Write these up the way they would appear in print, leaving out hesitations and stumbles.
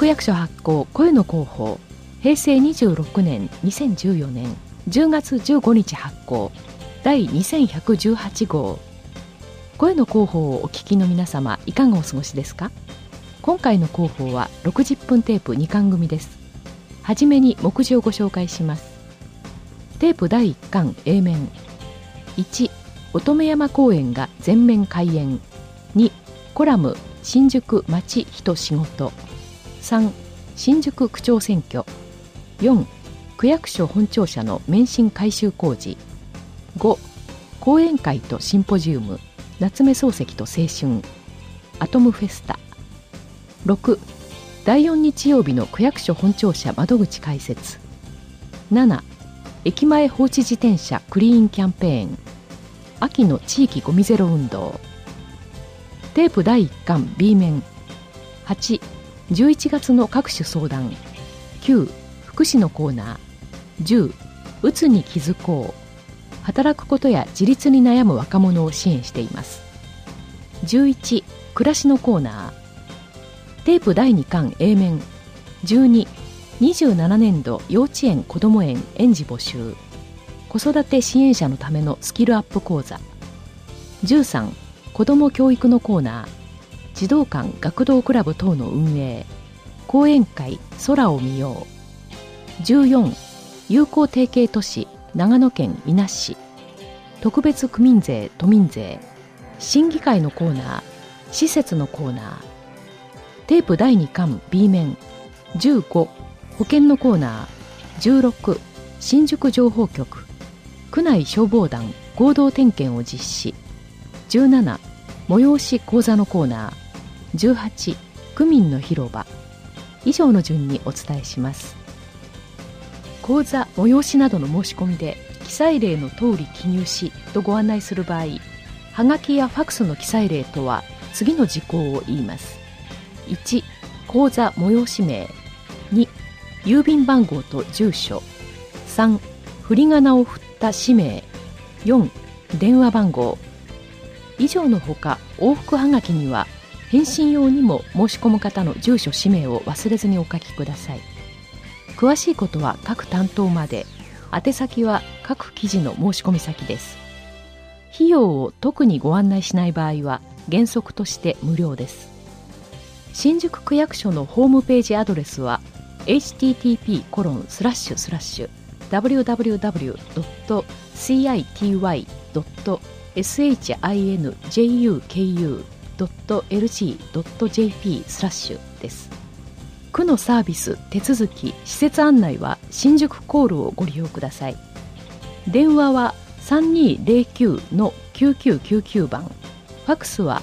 区役所発行声の広報、平成26年2014年10月15日発行第2118号。声の広報をお聞きの皆様、いかがお過ごしですか？今回の広報は60分テープ2巻組です。はじめに目次をご紹介します。テープ第1巻 A 面。1、乙女山公園が全面開園。2、コラム新宿町人仕事。3、新宿区長選挙。4、区役所本庁舎の免震改修工事。5、講演会とシンポジウム、夏目漱石と青春、アトムフェスタ。6、第4日曜日の区役所本庁舎窓口開設。7、駅前放置自転車クリーンキャンペーン、秋の地域ゴミゼロ運動。テープ第1巻 B 面。8、11月の各種相談。9、福祉のコーナー。10、うつに気づこう。働くことや自立に悩む若者を支援しています。11、暮らしのコーナー。テープ第2巻 A 面。12、27年度幼稚園こども園園児募集、子育て支援者のためのスキルアップ講座。13、子ども教育のコーナー、児童館学童クラブ等の運営、講演会空を見よう。14、友好提携都市長野県伊那市、特別区民税都民税、審議会のコーナー、施設のコーナー。テープ第2巻 B 面。15、保険のコーナー。16、新宿情報局、区内消防団合同点検を実施。17、催し講座のコーナー。18、区民の広場。以上の順にお伝えします。講座催しなどの申し込みで記載例の通り記入しとご案内する場合、はがきやファクスの記載例とは次の事項を言います。1、講座催し名。2、郵便番号と住所。3、振り仮名を振った氏名。4、電話番号。以上のほか、往復はがきには返信用にも申し込む方の住所氏名を忘れずにお書きください。詳しいことは各担当まで。宛先は各記事の申し込み先です。費用を特にご案内しない場合は原則として無料です。新宿区役所のホームページアドレスは http://www.city.sinjuku.lg.jp/ です。区のサービス、手続き、施設案内は新宿コールをご利用ください。電話は 3209-9999 番、ファクスは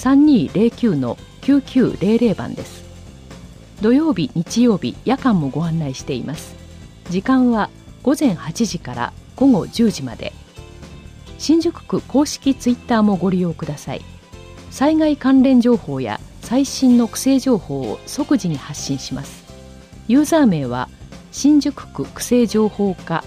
3209-9900 番です。土曜日、日曜日、夜間もご案内しています。時間は午前8時から午後10時まで。新宿区公式ツイッターもご利用ください。災害関連情報や最新の区政情報を即時に発信します。ユーザー名は新宿区区政情報課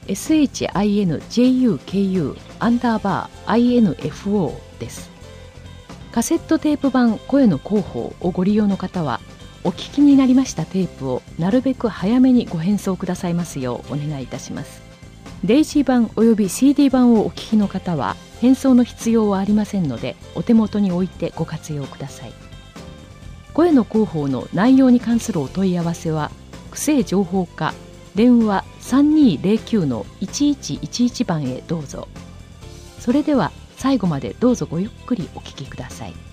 SHINJUKU_INFO です。カセットテープ版声の広報をご利用の方は、お聞きになりましたテープをなるべく早めにご返送くださいますようお願いいたします。デイジー版および CD 版をお聞きの方は返送の必要はありませんので、お手元に置いてご活用ください。声の広報の内容に関するお問い合わせは区政情報課電話 3209-1111 番へどうぞ。それでは最後までどうぞごゆっくりお聞きください。